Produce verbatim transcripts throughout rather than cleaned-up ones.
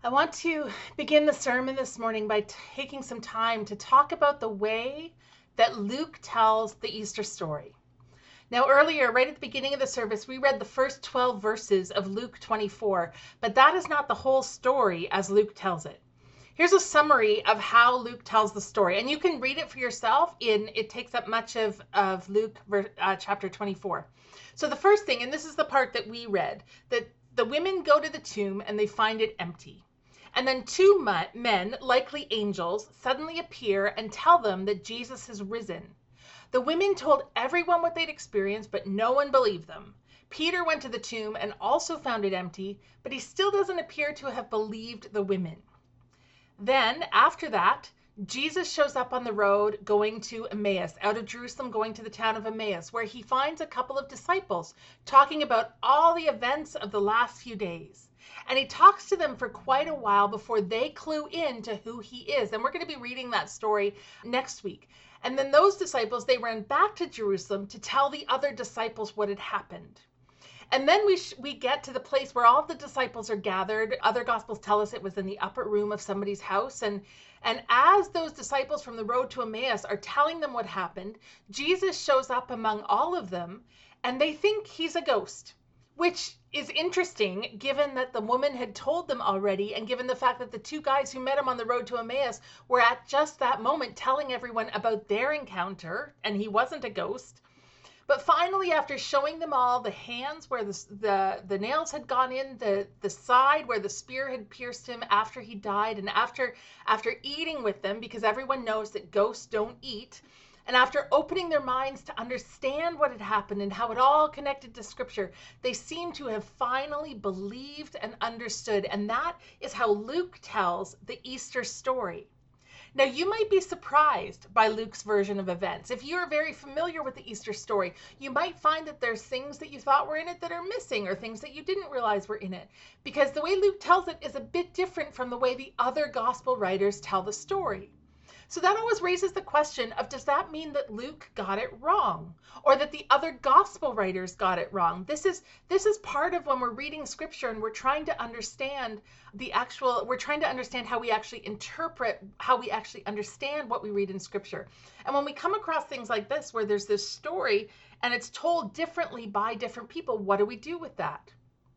I want to begin the sermon this morning by taking some time to talk about the way that Luke tells the Easter story. Now, earlier, right at the beginning of the service, we read the first twelve verses of Luke twenty-four, but that is not the whole story as Luke tells it. Here's a summary of how Luke tells the story, and you can read it for yourself. In it takes up much of, of Luke uh, chapter twenty-four. So the first thing, and this is the part that we read, that the women go to the tomb and they find it empty. And then two men, likely angels, suddenly appear and tell them that Jesus has risen. The women told everyone what they'd experienced, but no one believed them. Peter went to the tomb and also found it empty, but he still doesn't appear to have believed the women. Then, after that, Jesus shows up on the road going to Emmaus, out of Jerusalem, going to the town of Emmaus, where he finds a couple of disciples talking about all the events of the last few days. And he talks to them for quite a while before they clue in to who he is. And we're going to be reading that story next week. And then those disciples, they ran back to Jerusalem to tell the other disciples what had happened. And then we sh- we get to the place where all the disciples are gathered. Other gospels tell us it was in the upper room of somebody's house. And, and as those disciples from the road to Emmaus are telling them what happened, Jesus shows up among all of them, and they think he's a ghost, which is interesting given that the woman had told them already, and given the fact that the two guys who met him on the road to Emmaus were at just that moment telling everyone about their encounter, and he wasn't a ghost. But finally, after showing them all the hands where the, the, the nails had gone in, the, the side where the spear had pierced him after he died, and after, after eating with them, because everyone knows that ghosts don't eat, and after opening their minds to understand what had happened and how it all connected to Scripture, they seem to have finally believed and understood. And that is how Luke tells the Easter story. Now, you might be surprised by Luke's version of events. If you're very familiar with the Easter story, you might find that there's things that you thought were in it that are missing, or things that you didn't realize were in it, because the way Luke tells it is a bit different from the way the other gospel writers tell the story. So that always raises the question of, does that mean that Luke got it wrong, or that the other gospel writers got it wrong? This is this is part of when we're reading Scripture and we're trying to understand the actual, we're trying to understand how we actually interpret, how we actually understand what we read in Scripture. And when we come across things like this, where there's this story and it's told differently by different people, what do we do with that?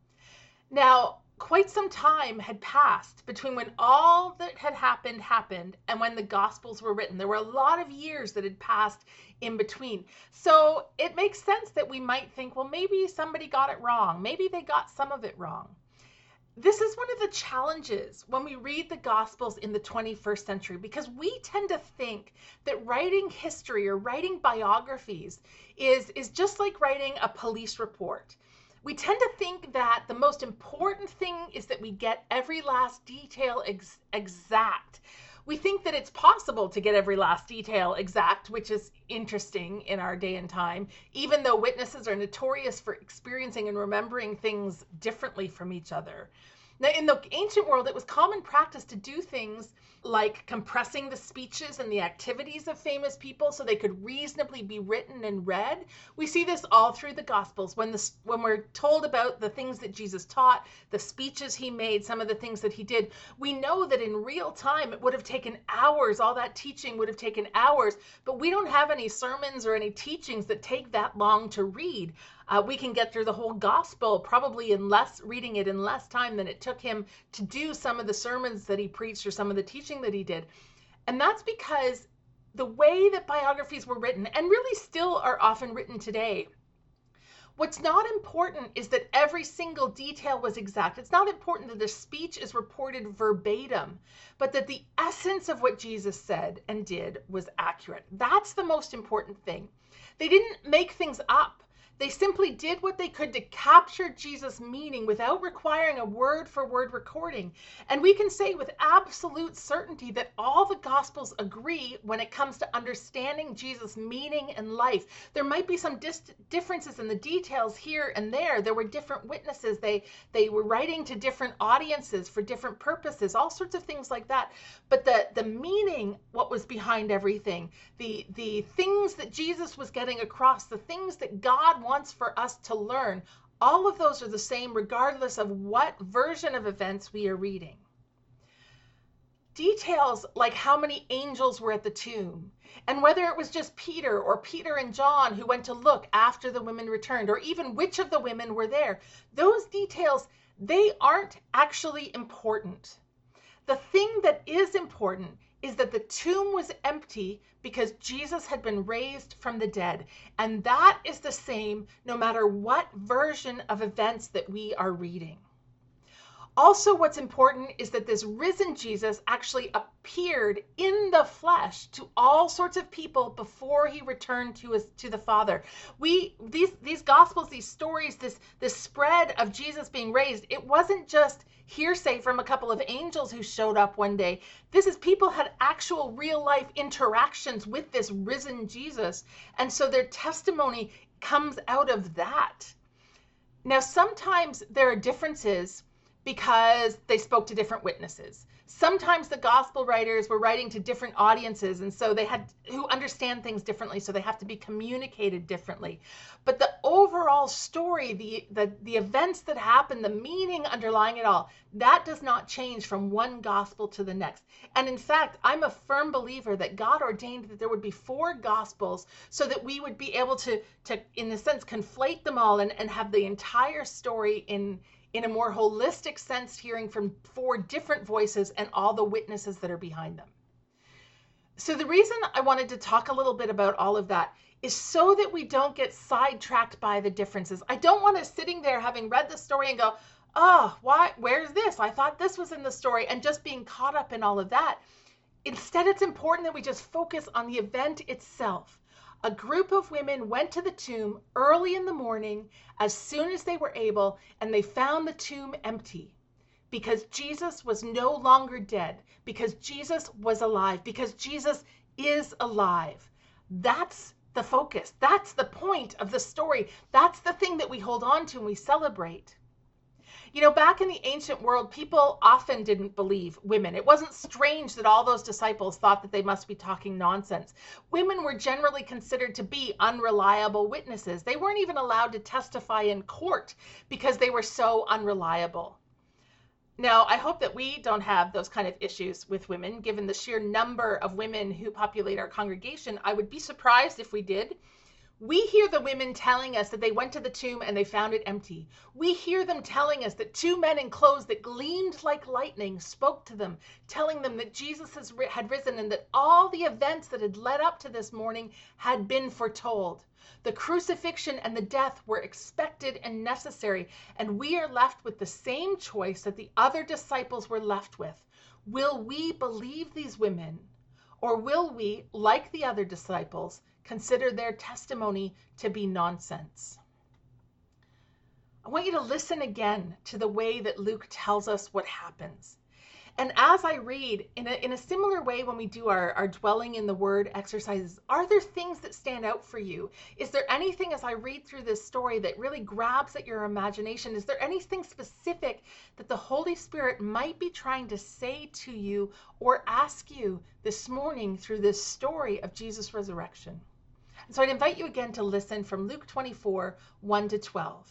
Now, quite some time had passed between when all that had happened happened and when the Gospels were written. There were a lot of years that had passed in between. So it makes sense that we might think, well, maybe somebody got it wrong. Maybe they got some of it wrong. This is one of the challenges when we read the Gospels in the twenty-first century, because we tend to think that writing history or writing biographies is, is just like writing a police report. We tend to think that the most important thing is that we get every last detail ex- exact. We think that it's possible to get every last detail exact, which is interesting in our day and time, even though witnesses are notorious for experiencing and remembering things differently from each other. Now, in the ancient world, it was common practice to do things like compressing the speeches and the activities of famous people so they could reasonably be written and read. We see this all through the Gospels. When the, when we're told about the things that Jesus taught, the speeches he made, some of the things that he did, we know that in real time it would have taken hours. All that teaching would have taken hours, but we don't have any sermons or any teachings that take that long to read. Uh, we can get through the whole gospel probably in less, reading it in less time than it took him to do some of the sermons that he preached or some of the teaching that he did. And that's because the way that biographies were written, and really still are often written today, what's not important is that every single detail was exact. It's not important that the speech is reported verbatim, but that the essence of what Jesus said and did was accurate. That's the most important thing. They didn't make things up. They simply did what they could to capture Jesus' meaning without requiring a word-for-word recording. And we can say with absolute certainty that all the Gospels agree when it comes to understanding Jesus' meaning and life. There might be some dis- differences in the details here and there. There were different witnesses. They, they were writing to different audiences for different purposes, all sorts of things like that. But the, the meaning, what was behind everything, the, the things that Jesus was getting across, the things that God wanted wants for us to learn, all of those are the same regardless of what version of events we are reading. Details like how many angels were at the tomb, and whether it was just Peter or Peter and John who went to look after the women returned, or even which of the women were there, those details, they aren't actually important. The thing that is important is that the tomb was empty because Jesus had been raised from the dead. And that is the same no matter what version of events that we are reading. Also, what's important is that this risen Jesus actually appeared in the flesh to all sorts of people before he returned to his to the Father. We these these gospels, these stories, this this spread of Jesus being raised, it wasn't just hearsay from a couple of angels who showed up one day. This is people had actual real life interactions with this risen Jesus, and so their testimony comes out of that. Now, sometimes there are differences because they spoke to different witnesses. Sometimes the gospel writers were writing to different audiences, and so they had who understand things differently, so they have to be communicated differently. But the overall story, the, the, the events that happen, the meaning underlying it all, that does not change from one gospel to the next. And in fact, I'm a firm believer that God ordained that there would be four gospels so that we would be able to, to in a sense, conflate them all and, and have the entire story in in a more holistic sense, hearing from four different voices and all the witnesses that are behind them. So the reason I wanted to talk a little bit about all of that is so that we don't get sidetracked by the differences. I don't want us sitting there having read the story and go, oh, why, where's this? I thought this was in the story, and just being caught up in all of that. Instead, it's important that we just focus on the event itself. A group of women went to the tomb early in the morning as soon as they were able, and they found the tomb empty because Jesus was no longer dead, because Jesus was alive, because Jesus is alive. That's the focus. That's the point of the story. That's the thing that we hold on to and we celebrate. You know, back in the ancient world, people often didn't believe women. It wasn't strange that all those disciples thought that they must be talking nonsense. Women were generally considered to be unreliable witnesses. They weren't even allowed to testify in court because they were so unreliable. Now, I hope that we don't have those kind of issues with women, given the sheer number of women who populate our congregation. I would be surprised if we did. We hear the women telling us that they went to the tomb and they found it empty. We hear them telling us that two men in clothes that gleamed like lightning spoke to them, telling them that Jesus has, had risen and that all the events that had led up to this morning had been foretold. The crucifixion and the death were expected and necessary, and we are left with the same choice that the other disciples were left with. Will we believe these women, or will we, like the other disciples, consider their testimony to be nonsense? I want you to listen again to the way that Luke tells us what happens. And as I read, in a, in a similar way when we do our, our dwelling in the word exercises, are there things that stand out for you? Is there anything as I read through this story that really grabs at your imagination? Is there anything specific that the Holy Spirit might be trying to say to you or ask you this morning through this story of Jesus' resurrection? And so I'd invite you again to listen from Luke twenty-four, one to twelve.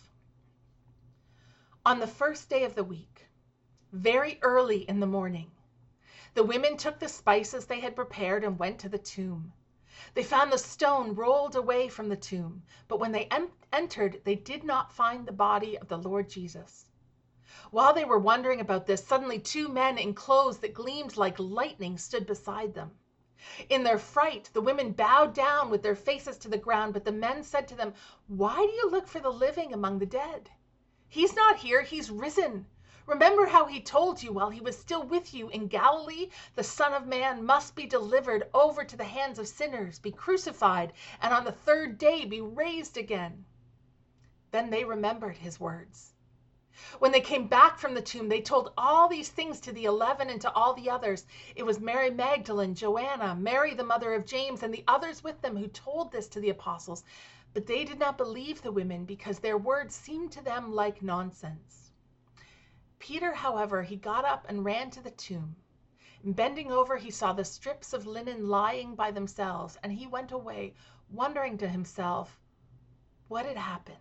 On the first day of the week, very early in the morning, the women took the spices they had prepared and went to the tomb. They found the stone rolled away from the tomb, but when they em- entered, they did not find the body of the Lord Jesus. While they were wondering about this, suddenly two men in clothes that gleamed like lightning stood beside them. In their fright, the women bowed down with their faces to the ground, but the men said to them, "Why do you look for the living among the dead? He's not here, he's risen. Remember how he told you while he was still with you in Galilee, the Son of Man must be delivered over to the hands of sinners, be crucified, and on the third day be raised again." Then they remembered his words. When they came back from the tomb, they told all these things to the eleven and to all the others. It was Mary Magdalene, Joanna, Mary the mother of James, and the others with them who told this to the apostles. But they did not believe the women because their words seemed to them like nonsense. Peter, however, he got up and ran to the tomb. And bending over, he saw the strips of linen lying by themselves, and he went away, wondering to himself what had happened.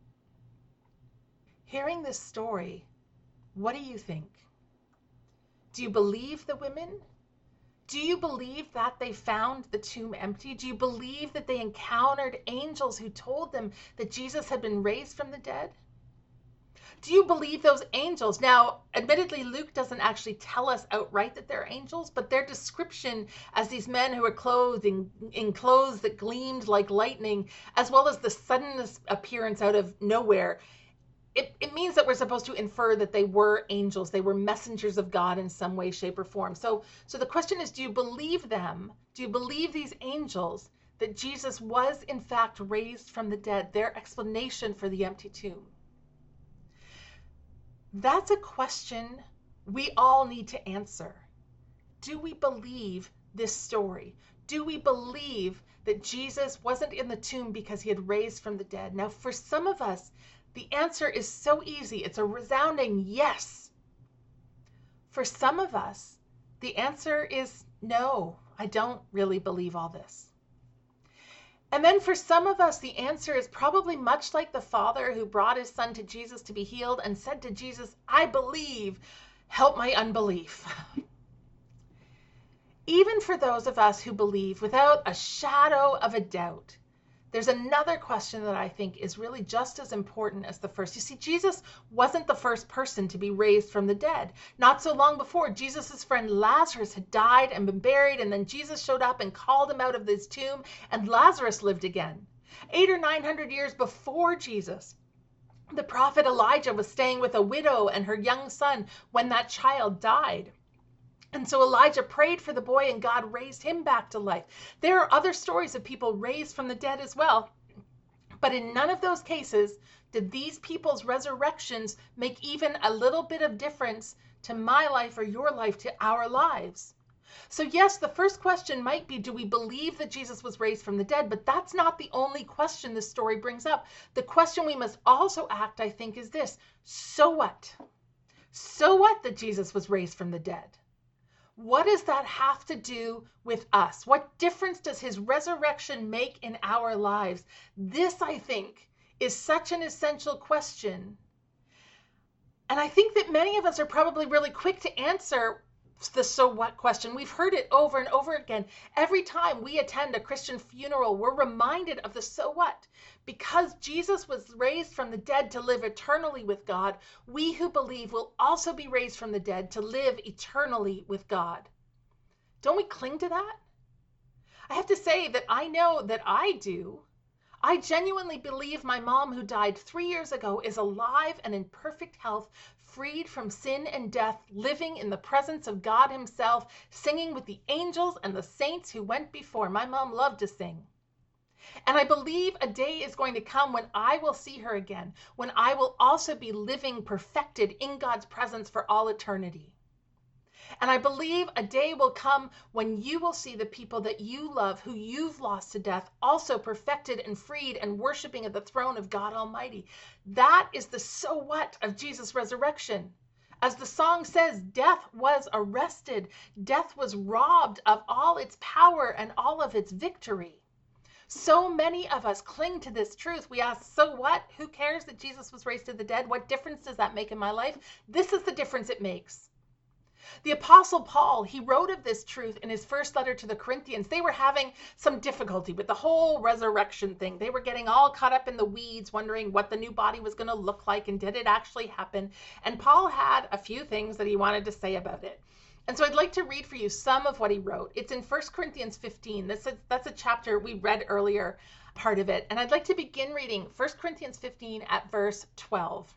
Hearing this story, what do you think? Do you believe the women? Do you believe that they found the tomb empty? Do you believe that they encountered angels who told them that Jesus had been raised from the dead? Do you believe those angels? Now, admittedly, Luke doesn't actually tell us outright that they're angels, but their description as these men who were clothed in, in clothes that gleamed like lightning, as well as the sudden appearance out of nowhere, it, it means that we're supposed to infer that they were angels. They were messengers of God in some way, shape, or form. So, so the question is, do you believe them? Do you believe these angels that Jesus was in fact raised from the dead? Their explanation for the empty tomb. That's a question we all need to answer. Do we believe this story? Do we believe that Jesus wasn't in the tomb because he had raised from the dead? Now, for some of us, the answer is so easy. It's a resounding yes. For some of us, the answer is no, I don't really believe all this. And then for some of us, the answer is probably much like the father who brought his son to Jesus to be healed and said to Jesus, I believe, help my unbelief. Even for those of us who believe without a shadow of a doubt, there's another question that I think is really just as important as the first. You see, Jesus wasn't the first person to be raised from the dead. Not so long before, Jesus' friend Lazarus had died and been buried, and then Jesus showed up and called him out of his tomb, and Lazarus lived again. Eight or nine hundred years before Jesus, the prophet Elijah was staying with a widow and her young son when that child died. And so Elijah prayed for the boy and God raised him back to life. There are other stories of people raised from the dead as well. But in none of those cases did these people's resurrections make even a little bit of difference to my life or your life, to our lives. So yes, the first question might be, do we believe that Jesus was raised from the dead? But that's not the only question this story brings up. The question we must also ask, I think, is this: so what? So what that Jesus was raised from the dead? What does that have to do with us? What difference does his resurrection make in our lives? This, I think, is such an essential question. And I think that many of us are probably really quick to answer the so what question. We've heard it over and over again. Every time we attend a Christian funeral, we're reminded of the so what. Because Jesus was raised from the dead to live eternally with God, we who believe will also be raised from the dead to live eternally with God. Don't we cling to that? I have to say that I know that I do. I genuinely believe my mom, who died three years ago, is alive and in perfect health, freed from sin and death, living in the presence of God himself, singing with the angels and the saints who went before. My mom loved to sing. And I believe a day is going to come when I will see her again, when I will also be living perfected in God's presence for all eternity. And I believe a day will come when you will see the people that you love, who you've lost to death, also perfected and freed and worshiping at the throne of God Almighty. That is the so what of Jesus' resurrection. As the song says, death was arrested. Death was robbed of all its power and all of its victory. So many of us cling to this truth. We ask, so what? Who cares that Jesus was raised to the dead? What difference does that make in my life? This is the difference it makes. The Apostle Paul, he wrote of this truth in his first letter to the Corinthians. They were having some difficulty with the whole resurrection thing. They were getting all caught up in the weeds, wondering what the new body was going to look like and did it actually happen. And Paul had a few things that he wanted to say about it. And so I'd like to read for you some of what he wrote. It's in First Corinthians fifteen. This is, that's a chapter we read earlier, part of it. And I'd like to begin reading First Corinthians fifteen at verse twelve.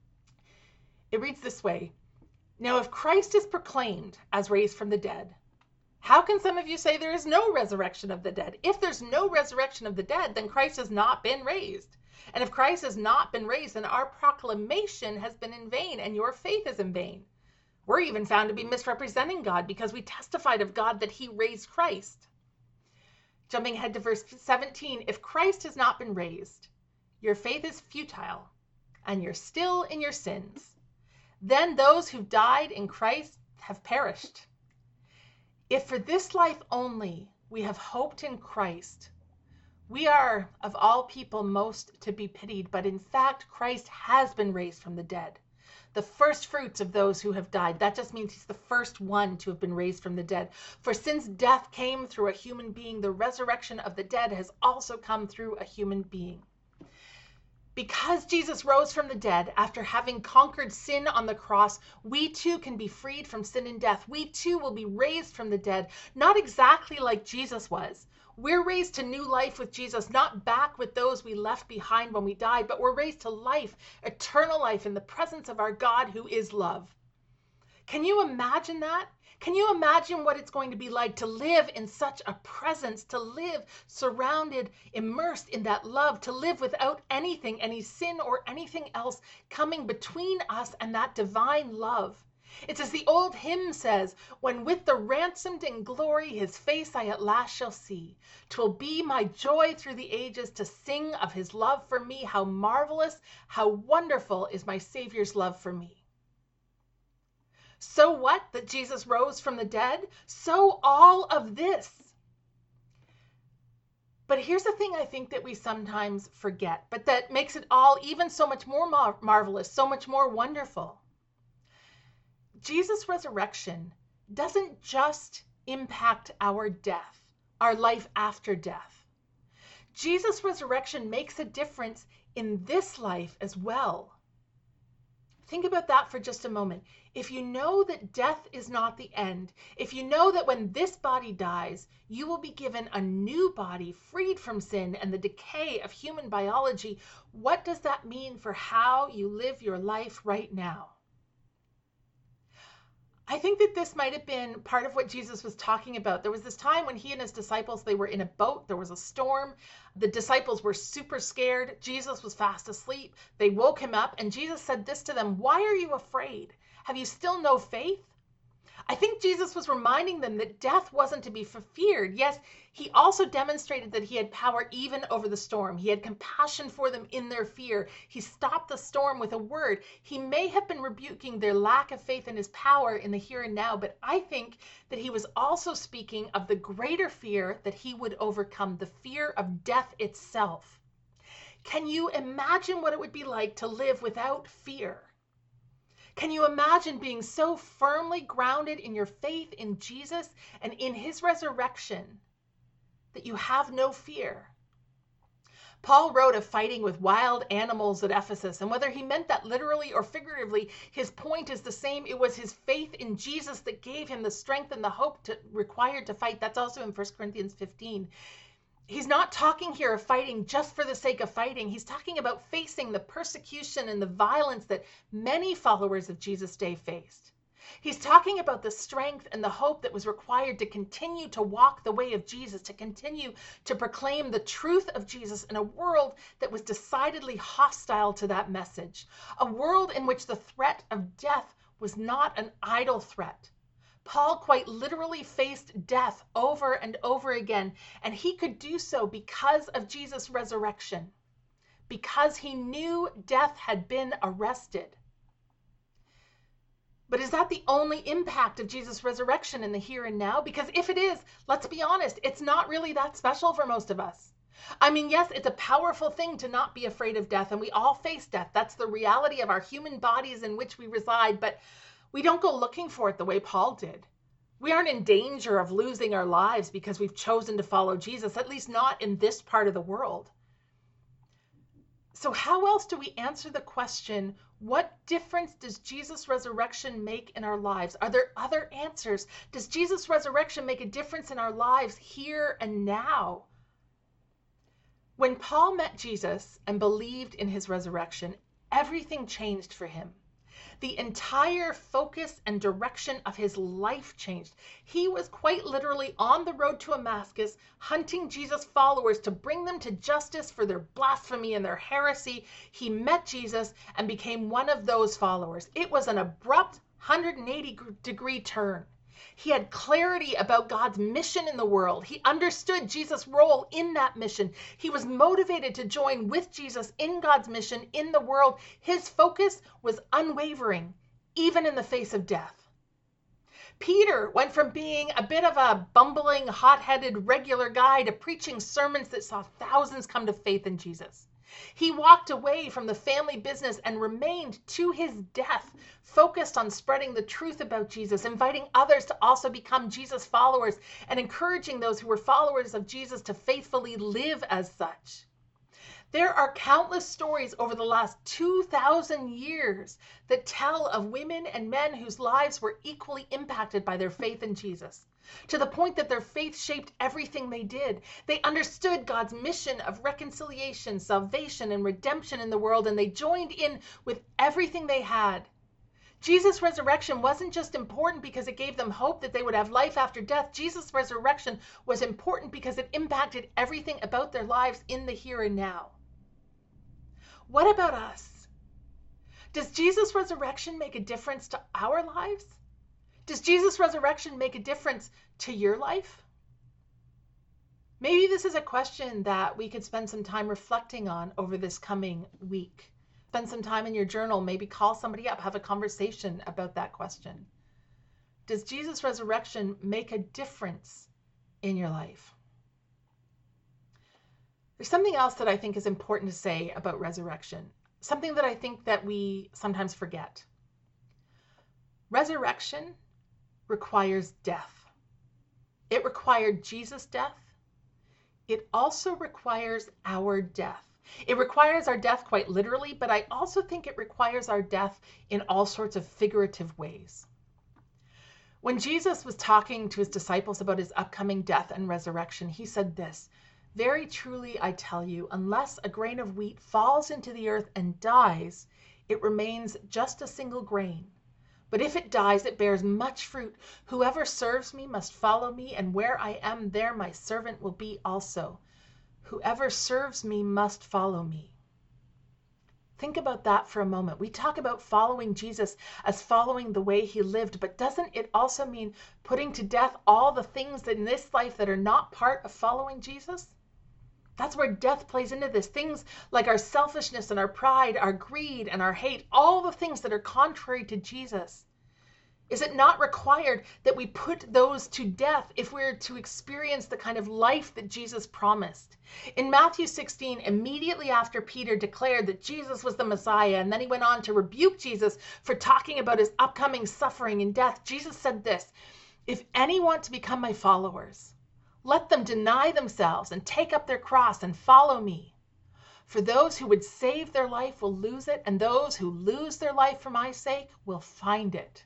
It reads this way. Now, if Christ is proclaimed as raised from the dead, how can some of you say there is no resurrection of the dead? If there's no resurrection of the dead, then Christ has not been raised. And if Christ has not been raised, then our proclamation has been in vain and your faith is in vain. We're even found to be misrepresenting God because we testified of God that he raised Christ. Jumping ahead to verse seventeen, if Christ has not been raised, your faith is futile and you're still in your sins. Then those who died in Christ have perished. If for this life only we have hoped in Christ, we are of all people most to be pitied, but in fact Christ has been raised from the dead, the first fruits of those who have died. That just means he's the first one to have been raised from the dead. For since death came through a human being, the resurrection of the dead has also come through a human being. Because Jesus rose from the dead after having conquered sin on the cross, we too can be freed from sin and death. We too will be raised from the dead, not exactly like Jesus was. We're raised to new life with Jesus, not back with those we left behind when we died, but we're raised to life, eternal life in the presence of our God who is love. Can you imagine that? Can you imagine what it's going to be like to live in such a presence, to live surrounded, immersed in that love, to live without anything, any sin or anything else coming between us and that divine love? It's as the old hymn says, when with the ransomed in glory his face I at last shall see, 'twill be my joy through the ages to sing of his love for me. How marvelous, how wonderful is my Savior's love for me. So what that Jesus rose from the dead? So all of this. But here's the thing I think that we sometimes forget, but that makes it all even so much more mar- marvelous, so much more wonderful. Jesus' resurrection doesn't just impact our death, our life after death. Jesus' resurrection makes a difference in this life as well. Think about that for just a moment. If you know that death is not the end, if you know that when this body dies, you will be given a new body freed from sin and the decay of human biology, what does that mean for how you live your life right now? I think that this might have been part of what Jesus was talking about. There was this time when he and his disciples, they were in a boat. There was a storm. The disciples were super scared. Jesus was fast asleep. They woke him up and Jesus said this to them, "Why are you afraid? Have you still no faith?" I think Jesus was reminding them that death wasn't to be feared. Yes, he also demonstrated that he had power even over the storm. He had compassion for them in their fear. He stopped the storm with a word. He may have been rebuking their lack of faith in his power in the here and now, but I think that he was also speaking of the greater fear that he would overcome, the fear of death itself. Can you imagine what it would be like to live without fear? Can you imagine being so firmly grounded in your faith in Jesus and in his resurrection that you have no fear? Paul wrote of fighting with wild animals at Ephesus, and whether he meant that literally or figuratively, his point is the same. It was his faith in Jesus that gave him the strength and the hope to, required to fight. That's also in First Corinthians fifteen. He's not talking here of fighting just for the sake of fighting. He's talking about facing the persecution and the violence that many followers of Jesus' day faced. He's talking about the strength and the hope that was required to continue to walk the way of Jesus, to continue to proclaim the truth of Jesus in a world that was decidedly hostile to that message, a world in which the threat of death was not an idle threat. Paul quite literally faced death over and over again, and he could do so because of Jesus' resurrection, because he knew death had been arrested. But is that the only impact of Jesus' resurrection in the here and now? Because if it is, let's be honest, it's not really that special for most of us. I mean, yes, it's a powerful thing to not be afraid of death, and we all face death. That's the reality of our human bodies in which we reside, but we don't go looking for it the way Paul did. We aren't in danger of losing our lives because we've chosen to follow Jesus, at least not in this part of the world. So how else do we answer the question, what difference does Jesus' resurrection make in our lives? Are there other answers? Does Jesus' resurrection make a difference in our lives here and now? When Paul met Jesus and believed in his resurrection, everything changed for him. The entire focus and direction of his life changed. He was quite literally on the road to Damascus, hunting Jesus' followers to bring them to justice for their blasphemy and their heresy. He met Jesus and became one of those followers. It was an abrupt one hundred eighty degree turn. He had clarity about God's mission in the world. He understood Jesus' role in that mission. He was motivated to join with Jesus in God's mission in the world. His focus was unwavering, even in the face of death. Peter went from being a bit of a bumbling, hot-headed, regular guy to preaching sermons that saw thousands come to faith in Jesus. He walked away from the family business and remained to his death focused on spreading the truth about Jesus, inviting others to also become Jesus followers, and encouraging those who were followers of Jesus to faithfully live as such. There are countless stories over the last two thousand years that tell of women and men whose lives were equally impacted by their faith in Jesus, to the point that their faith shaped everything they did. They understood God's mission of reconciliation, salvation, and redemption in the world, and they joined in with everything they had. Jesus' resurrection wasn't just important because it gave them hope that they would have life after death. Jesus' resurrection was important because it impacted everything about their lives in the here and now. What about us? Does Jesus' resurrection make a difference to our lives? Does Jesus' resurrection make a difference to your life? Maybe this is a question that we could spend some time reflecting on over this coming week. Spend some time in your journal, maybe call somebody up, have a conversation about that question. Does Jesus' resurrection make a difference in your life? There's something else that I think is important to say about resurrection, something that I think that we sometimes forget. Resurrection requires death. It required Jesus' death. It also requires our death. It requires our death quite literally, but I also think it requires our death in all sorts of figurative ways. When Jesus was talking to his disciples about his upcoming death and resurrection, he said this, "Very truly I tell you, unless a grain of wheat falls into the earth and dies, it remains just a single grain. But if it dies, it bears much fruit. Whoever serves me must follow me, and where I am, there my servant will be also. Whoever serves me must follow me." Think about that for a moment. We talk about following Jesus as following the way he lived, but doesn't it also mean putting to death all the things in this life that are not part of following Jesus? That's where death plays into this. Things like our selfishness and our pride, our greed and our hate, all the things that are contrary to Jesus. Is it not required that we put those to death if we're to experience the kind of life that Jesus promised? In Matthew sixteen, immediately after Peter declared that Jesus was the Messiah, and then he went on to rebuke Jesus for talking about his upcoming suffering and death, Jesus said this, "If any want to become my followers, let them deny themselves and take up their cross and follow me. For those who would save their life will lose it, and those who lose their life for my sake will find it."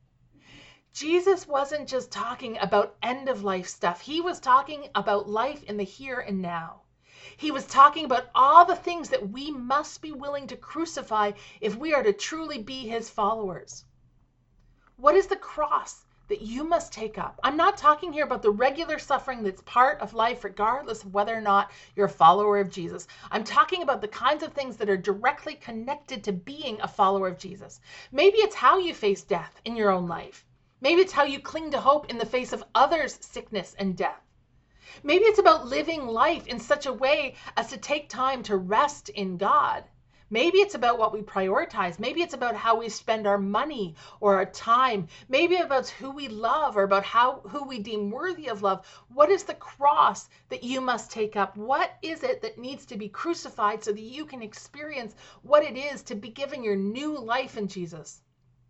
Jesus wasn't just talking about end-of-life stuff. He was talking about life in the here and now. He was talking about all the things that we must be willing to crucify if we are to truly be his followers. What is the cross that you must take up? I'm not talking here about the regular suffering that's part of life, regardless of whether or not you're a follower of Jesus. I'm talking about the kinds of things that are directly connected to being a follower of Jesus. Maybe it's how you face death in your own life. Maybe it's how you cling to hope in the face of others' sickness and death. Maybe it's about living life in such a way as to take time to rest in God. Maybe it's about what we prioritize. Maybe it's about how we spend our money or our time. Maybe about who we love or about how who we deem worthy of love. What is the cross that you must take up? What is it that needs to be crucified so that you can experience what it is to be given your new life in Jesus?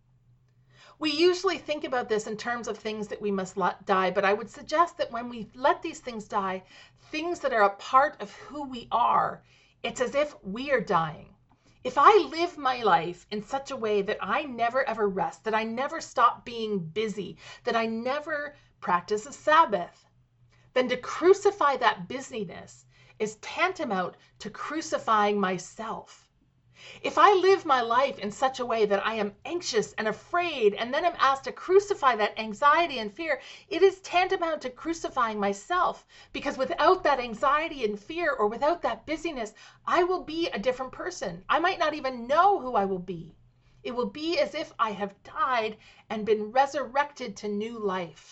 We usually think about this in terms of things that we must let die, but I would suggest that when we let these things die, things that are a part of who we are, it's as if we are dying. If I live my life in such a way that I never ever rest, that I never stop being busy, that I never practice a Sabbath, then to crucify that busyness is tantamount to crucifying myself. If I live my life in such a way that I am anxious and afraid, and then I'm asked to crucify that anxiety and fear, it is tantamount to crucifying myself, because without that anxiety and fear, or without that busyness, I will be a different person. I might not even know who I will be. It will be as if I have died and been resurrected to new life.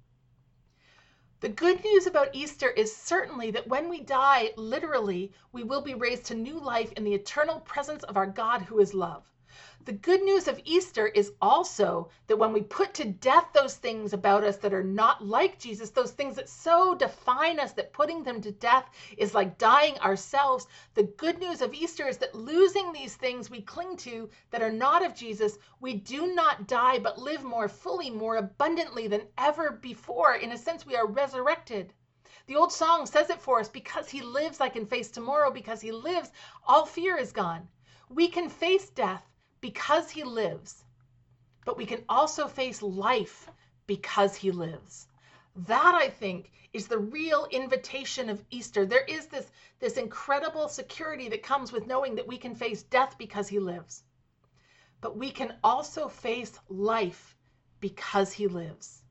The good news about Easter is certainly that when we die, literally, we will be raised to new life in the eternal presence of our God who is love. The good news of Easter is also that when we put to death those things about us that are not like Jesus, those things that so define us that putting them to death is like dying ourselves, the good news of Easter is that losing these things we cling to that are not of Jesus, we do not die but live more fully, more abundantly than ever before. In a sense, we are resurrected. The old song says it for us: because he lives, I can face tomorrow. Because he lives, all fear is gone. We can face death because he lives, but we can also face life because he lives. That, I think, is the real invitation of Easter. There is this, this incredible security that comes with knowing that we can face death because he lives, but we can also face life because he lives.